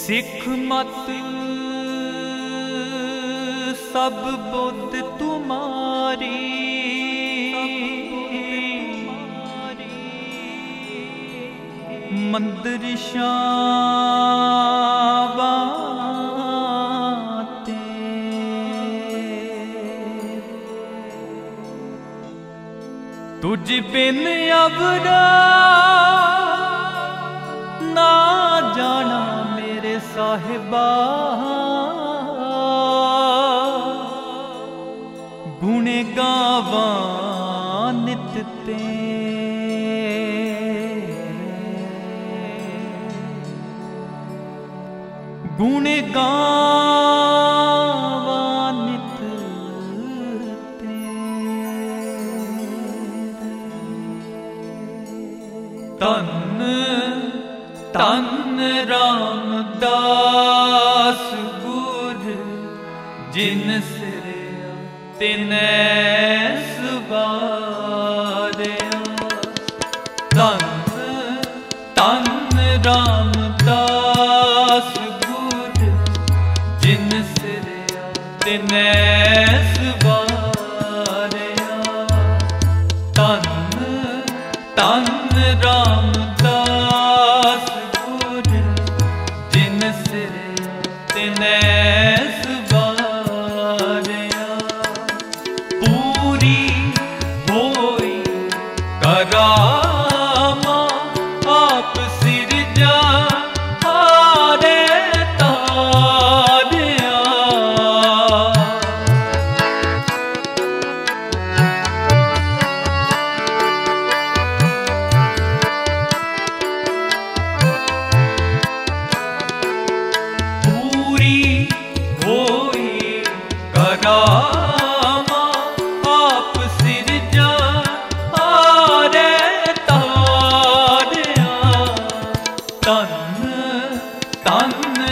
सिख मत सब बुद्ध तुम्हारी, मंदिर शाबाते तुझ बिन अबरा ना जाना मेरे साहिबा, गुण गावा नित गुण गावा नित तन तन रामदास गुर जिन सिर तिनै सवारिया। तन तन रामदास गुर जिन सिर तिनै सवारिया। तन तन रामदास गुर जिन सिर तिनै सवारिया। पूरी होई करामा आप सिरजा हारे तारिया। पूरी होई करामा आप सिरजा हारे तारिया। तन तन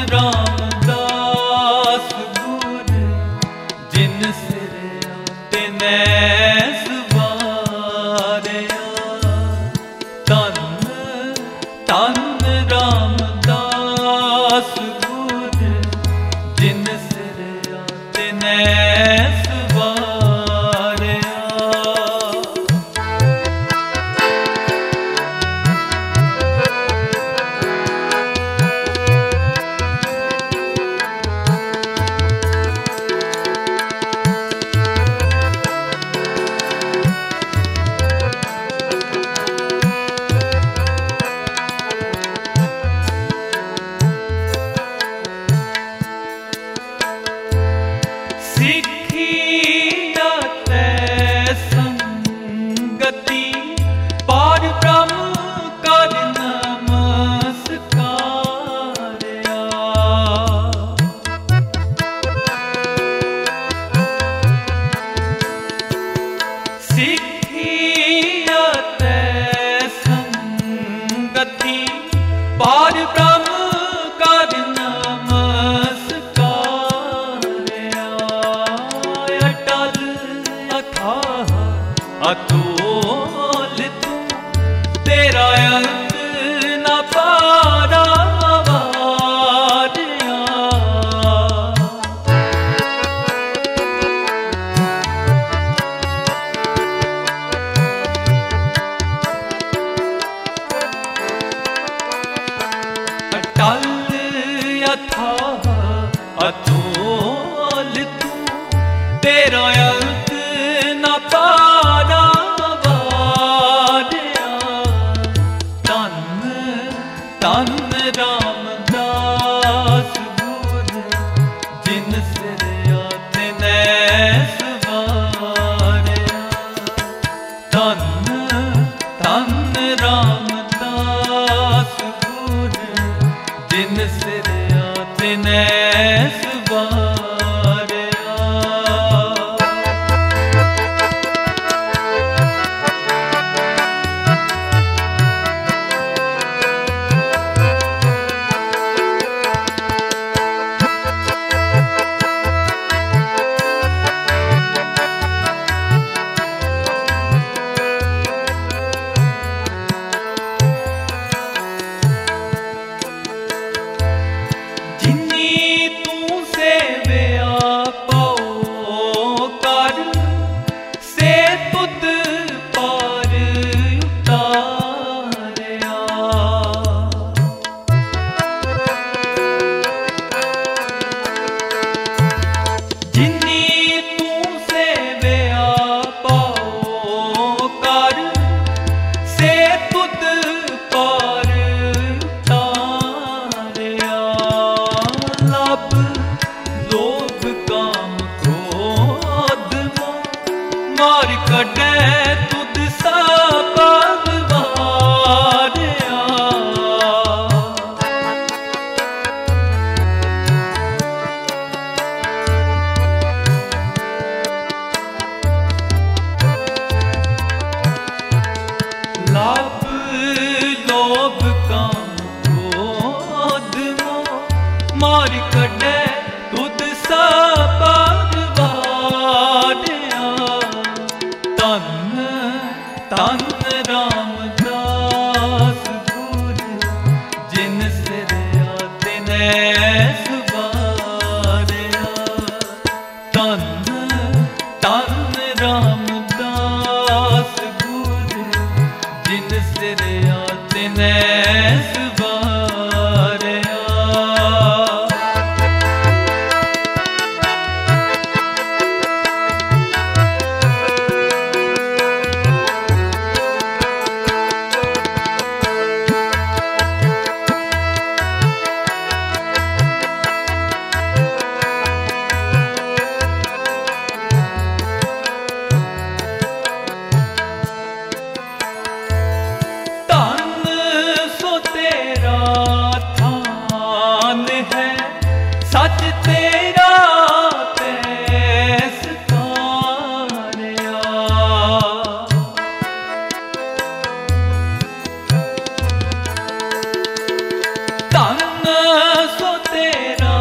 रामदास गुर जिन सिर तिनै सवारिया। तन तन रामदास गुर जिन सिर तिनै सवारिया। सिखिया तै संगति पार ब्रह्म कर नमस्कारिया। सिखिया तै संगति पार ब्रह्म कर नमस्कारिया। अटल अथाह अतुल तू तेरा अंत न पारावारिया। अटल अथाह अतुल तू तेरा अंत न पारावारिया। तन तन रामदास गुर जिन सिर तिनै सवारिया। तन तन रामदास गुर जिन सिर तिनै सवारिया। तुद सा भगवानिया। लाभ लोभ काम क्रोध मोह मार कढे तुद सा भगवानिया। तन तन रामदास गुर जिन सिरया तिनै सुवारिया। तन तन रामदास गुर जिन सिरया तिनै सुवारिया। सच तेरा तैस तारिया। तन सो तेरा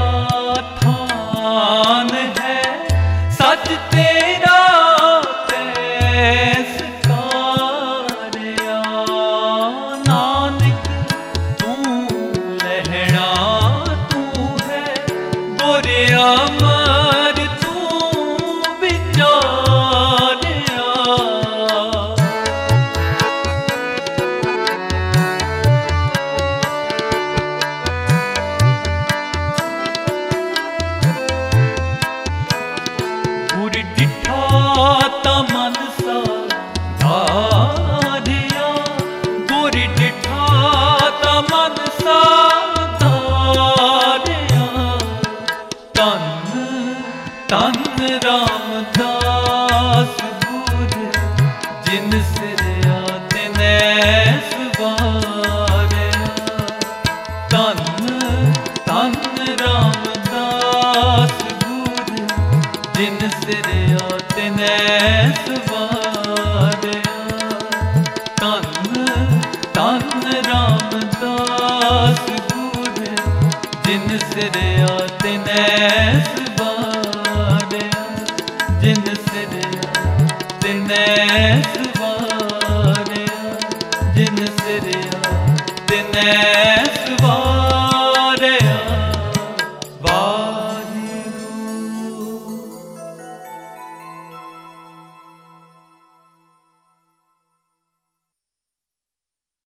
थान है सच तेरा तैस तारिया। नानक तू लहरा अमर तू विचारिया। गुर डिठा ता मन सा धारिया। गुर डिठा ता मन सा धारिया। तन तन रामदास गुर जिन